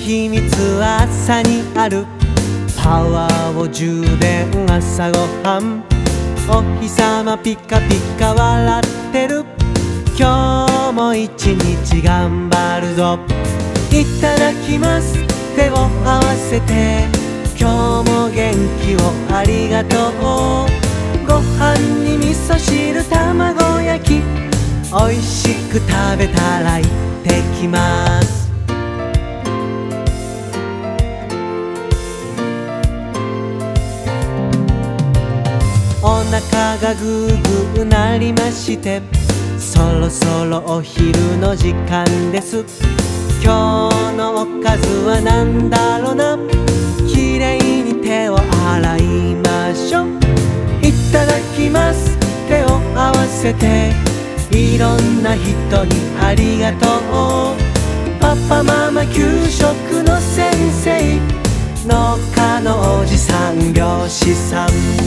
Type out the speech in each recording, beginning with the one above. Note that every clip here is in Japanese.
秘密は朝にある。パワーを充電、朝ごはん。お日様ピカピカ笑ってる。今日も一日頑張るぞ。いただきます、手を合わせて。今日も元気をありがとう。ご飯に味噌汁、卵焼き、おいしく食べたら行ってきます。お腹がグーグーなりまして、そろそろお昼の時間です。今日のおかずはなんだろな。きれいに手を洗いましょう。いただきます、手を合わせて。いろんな人にありがとう。パパママ給食の先生、農家のおじさん、漁師さん。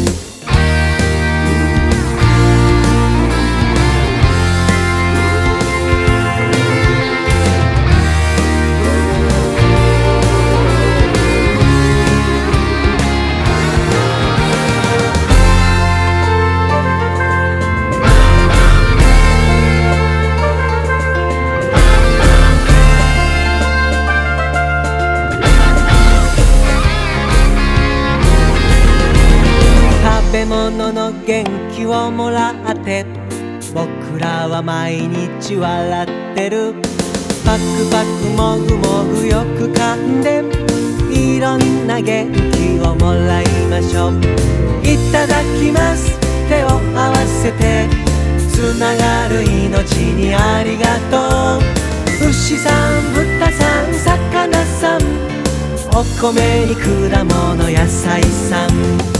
食べ物の元気をもらって、僕らは毎日笑ってる。パクパクもぐもぐよく噛んで、いろんな元気をもらいましょう。いただきます、手を合わせて。つながる命にありがとう。牛さん、豚さん、魚さん、お米に果物、野菜さん。